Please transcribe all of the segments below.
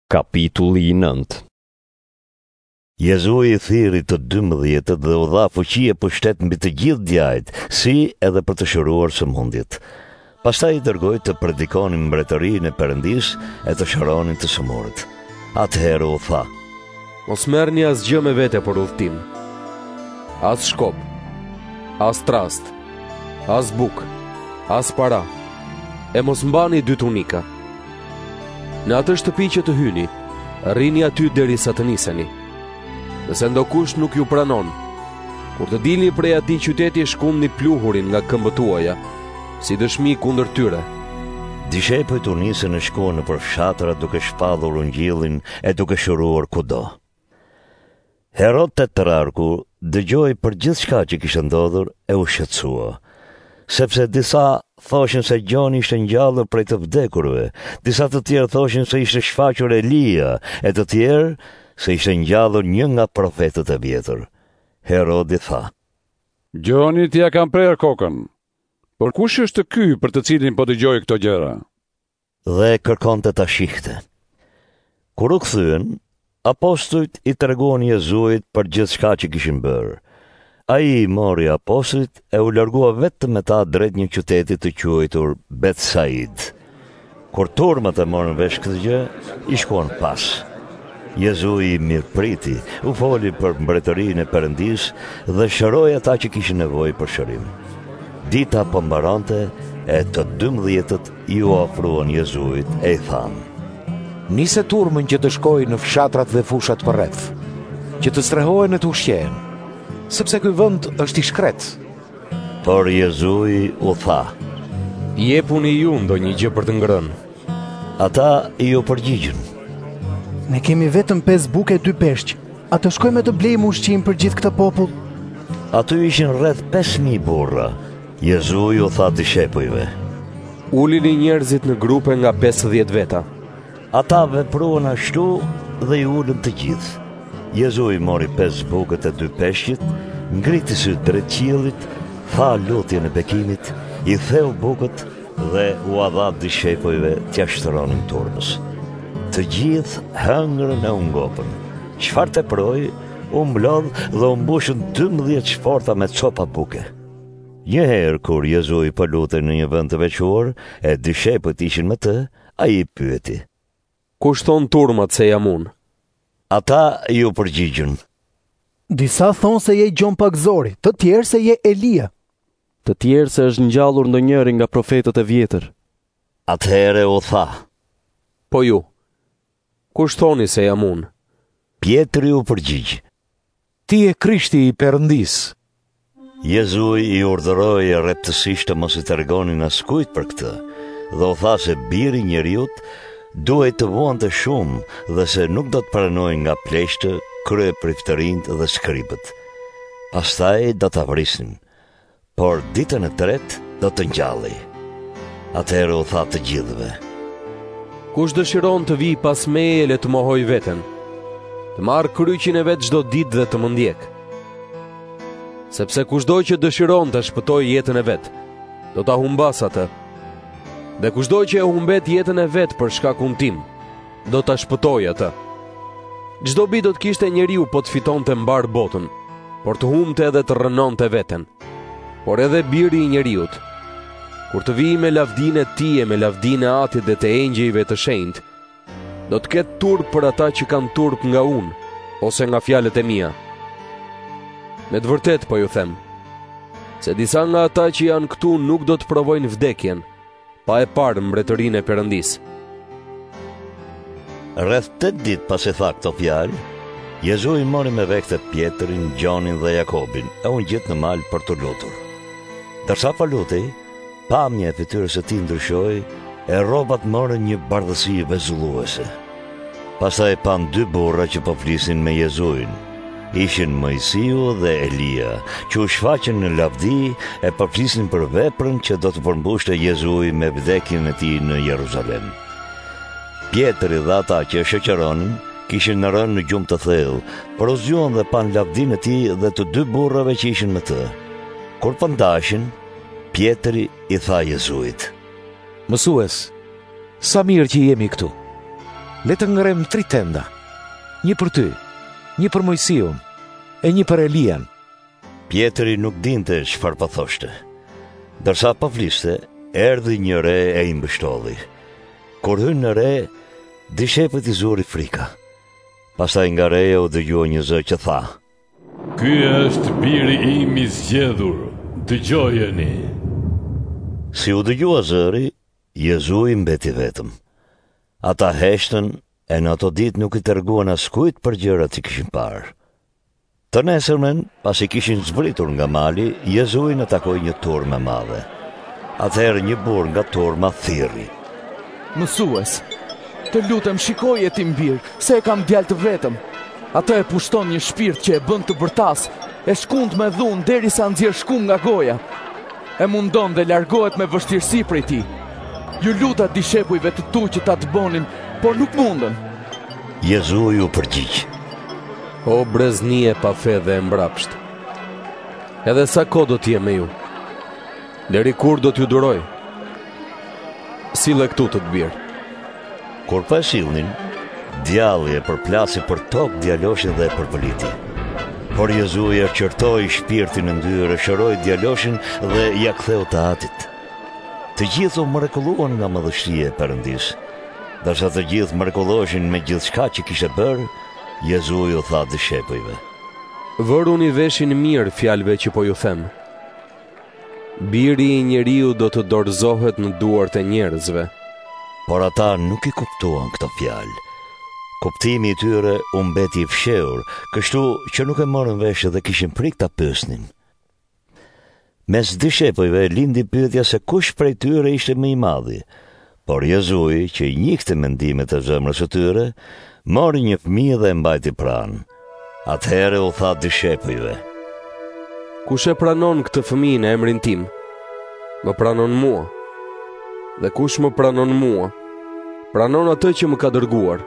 Kapitulli 9. Jezu I thiri të 12 dhe u dha fuqi e pushtet mbi të gjithë djajt, si edhe për të shëruar sëmundjet. Pastaj I dërgoi të predikonin mbretërinë e Perëndisë e të shëronin të sëmurët. Atëherë u tha: Mos merrni asgjë me vete për udhtim. As shkop, as trast, as buk, as para, e mos mbani 2 tunika. Në atë shtëpi që të hyni, rrini aty derisa të niseni. Nëse ndokush nuk ju pranon, kur të dilni prej atij qyteti shkundni pluhurin nga këmbët tuaja, si dëshmi kundër tyre. Dishepujt u nisën e shkuan nëpër fshatra duke shpallur ungjillin e duke shëruar kudo. Herod Tetrarku dëgjoi për gjithçka që kishte ndodhur e u shqetësua, sepse disa thoshin se Gjoni ishte ngjallur prej të vdekurve, disa të tjerë thoshin se ishte shfaqur Elia, e të tjerë se ishte ngjallur një nga profetët e vjetër. Herodi tha: Gjoni t'ia kam prerë kokën, por kush është ky për të cilin po dëgjoj këto gjëra? Dhe kërkonte ta shihte. Kur u kthyen, apostujt I treguan Jezuit për gjithçka që kishin bërë. Ai I mori apostujt e u largua vetëm me ta drejt një qyteti të quajtur Betsaid. Kur turmat e morën vesh këtë gjë, I shkuan pas. Jezu I mirëpriti, u foli për mbretërinë e Perëndisë dhe shëroi ata që kishin nevojë për shërim. Dita po mbaronte e të 12-tët I u ofruan Jezuit e I thanë: Nise turmën që të shkojë në fshatrat dhe fushat përreth, që të strehohen e të ushqehen, sepse ky vend është I shkret. Por Jezu u tha: Jepuni ju ndonjë gjë për të ngrënë. Ata I u përgjigjën: Ne kemi vetëm 5 buke e 2 peshq. A të shkojmë të blejmë ushqim për gjithë këtë popull? Aty ishin rreth 5.000 burra. Jezu u tha dishepujve: Ulini njerëzit në grupe nga 50 veta. Ata vepruan ashtu dhe I ulën të gjithë. Jezu I mori 5 bukët e 2 peshqit, ngriti sy drejt qiellit, tha lutjen e bekimit, I theu bukët dhe u dha dishepujve t'ia shtronin turmës. Të gjithë hëngrën e u ngopën. Çfarë teproi, u mblodh dhe u mbushën 12 shporta me copa buke. Njëherë kur Jezu I palutej në një vend të veçuar, e dishepujt ishin me të, ai I pyeti: Kush thon turmat se jam unë? Ata ju përgjigjën: Disa thonë se je Gjon Pagzori, të tjerë se je Elia. Të tjerë se është ngjallur ndonjëri nga profetët e vjetër. Atëherë u tha: Po ju, kush thoni se jam unë? Pietri u përgjigj: Ti je Krishti I Perëndisë. Jezu I urdhëroi rreptësisht të mos I tregonin askujt për këtë, dhe u tha se biri I njeriut duhet të vuante shumë dhe se nuk do të pranojnë nga pleshtë, kryepriftërinjt dhe skribët. Pastaj do ta vrisnin, por ditën e tretë do të ngjallej. Atëherë u tha të gjithëve: Kush dëshiron të vijë pas meje, le të mohoj veten, të marrë kryqin e vet çdo ditë dhe të më ndjek. Sepse kushdo që dëshiron të shpëtojë jetën e vet, do ta humbas atë. Dhe kushdo që e humbet jetën e vet për shkakun tim, do ta shpëtojë atë. Çdo bi do të kishte njeriu po të fitonte mbar botën, por të humbte edhe të rënonte veten. Por edhe biri I njeriut, kur të vijë me lavdinë e tij e me lavdinë e Atit dhe të engjëjve të shenjtë, do të ketë turp për ata që kanë turp nga unë, ose nga fjalët e mia. Me të vërtet po ju them, se disa nga ata që janë këtu nuk do të provojnë vdekjen, pa e parë mbretërinë e Perëndisë. Rreth 8 ditë pas I tha këto fjalë, Jezu I mori me vete Pietrin, Gjonin dhe Jakobin e u ngjit në mal për të lutur. Dërsa pa lutej, pamja e fytyrës së tij ndryshoi e rrobat morën një bardhësi vezulluese. Pastaj pan 2 burra që po flisin me Jezuin. Ishin Mojsiu dhe Elia, që u shfaqën në lavdi e po flisin për veprën që do të përmbushte Jezui me vdekjen e tij në Jeruzalem. Pietri dhe ata që e shoqëronin kishin rënë në gjumë të thellë, por u zgjuan dhe pan lavdinë e tij dhe të 2 burrave që ishin me të. Kur po ndashin, Pietri I tha Jezuit: Mësues, sa mirë që jemi këtu. Le të ngërem 3 tenda, një për ty, një për Mojsiun, e një për Elian. Pjetri nuk dinte çfarë po thoshte. Dërsa po fliste, erdhi një re e i mbështolli. Kur hyn në re, dishepët i zuri frika. Pastaj nga reja u dëgjua një zë që tha: Ky është biri im i zgjedhur, dëgjojeni. Si u dëgjua zëri, Jezui mbeti vetëm. Ata heshtën e në ato ditë nuk i treguan askujt për gjërat që kishin parë. Të nesërmen, pasi kishin zbritur nga mali, Jezui në takoi një turmë e madhe. Atëherë një burr nga turma thirri: Mësues, të lutem shikoje ti mbir, se e kam djalë të vetëm. Ata e pushton një shpirt që e bën të bërtas, e shkund me dhunë derisa nxjerr shkum nga goja. E mundon dhe largohet me vështirësi prej tij. Ju lutat dishepujve të tu që ta të bonin, por nuk mundën. Jezui u përgjigj: O breznie pa fe dhe e mbrapsht, edhe sa kohë do t'jem me ju? Deri kur do t'ju duroj? Sille këtu të birë. Kur pa sillnin, djalli e përplasi për tokë djaloshin dhe e përbëliti. Por Jezui e qërtoi shpirtin në ndyrë, shëroi djaloshin dhe ja ktheu të atit. Të gjithë u mrekulluan nga madhështia e Perëndis. Dërsa të gjithë mrekulloheshin me gjithçka që kishte bërë, Jezui u tha dishepujve: Vëruni veshin mirë fjalëve që po ju them. Biri i njeriu do të dorëzohet në duart e njerëzve. Por ata nuk i kuptuan këto fjalë. Kuptimi i tyre u mbeti i fshehur, kështu që nuk e morën vesh dhe kishin prik ta pyesnin. Mes dishepujve lindi pyetja se kush prej tyre ishte më i madhi. Por Jezui, që i njihte mendimet e zemrës së tyre, mori një fëmijë dhe e mbajti pranë. Atëherë u tha dishepujve: Kush e pranon këtë fëmijë në emrin tim, më pranon mua. Dhe kush më pranon mua, pranon atë që më ka dërguar.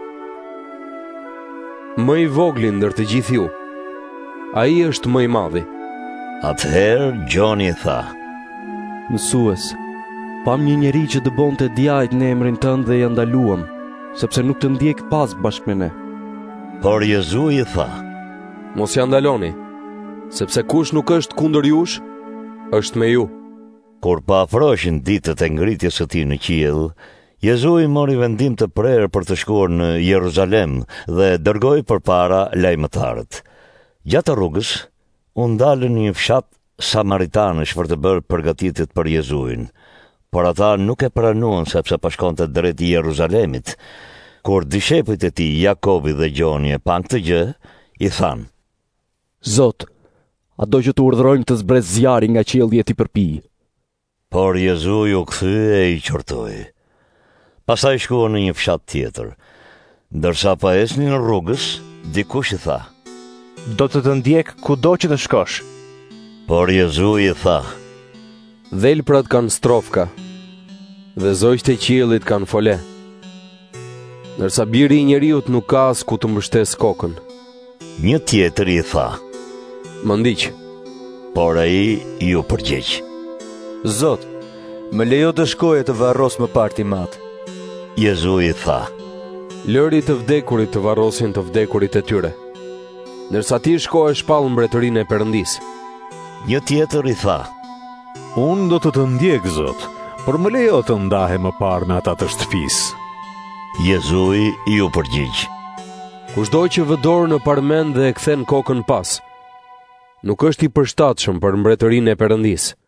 Më i vogli ndër të gjithë ju, ai është më i madhi. Atëherë Gjoni tha: Mësues, pam një njeri që dëbonte djajt në emrin tënd dhe ja ndaluam, sepse nuk të ndjek pas bashkë me ne. Por Jezui tha: Mos ja ndaloni, sepse kush nuk është kundër jush, është me ju. Kur pa afroheshin ditët e ngritjes së tij në qiell, Jezui mori vendim të prerë për të shkuar në Jeruzalem dhe dërgoi përpara lajmëtarët. Gjatë rrugës, u ndalën në një fshat samaritanësh për të bërë përgatitjet për Jezuin, por ata nuk e pranuan sepse po shkonte drejt Jeruzalemit. Kur dishepujt e tij, Jakobi dhe Gjoni, e pan këtë gjë, i thanë: Zot, a do që të urdhërojmë të zbres zjarri nga qielli e ti përpij? Por Jezui u kthye e i qortoi. Pastaj shkuan në një fshat tjetër. Ndërsa po ecnin në rrugës, dikush i tha: Do të ndjek kudo që të shkosh. Por Jezui i tha: Dhelprat kanë strofka, dhe zogjtë e qiellit kanë fole. Ndërsa biri i njeriut nuk ka as ku të mbështes kokën. Një tjetër i tha: Më ndiq. Por ai ju përgjigj: Zot, më lejo të shkoje të varros më parë mat. Jezui tha: Lëri të vdekurit të varrosin të vdekurit e tyre, ndërsa ti shko e shpall mbretërinë e Perëndisë. Një tjetër i tha: Unë do të ndjek, Zot, por më lejo të ndahe më parë me ata të shtëpisë. Jezui ju përgjigj: Kushdo që vë dorë në parmend dhe e kthen kokën pas, nuk është i përshtatshëm për mbretërinë e Perëndisë.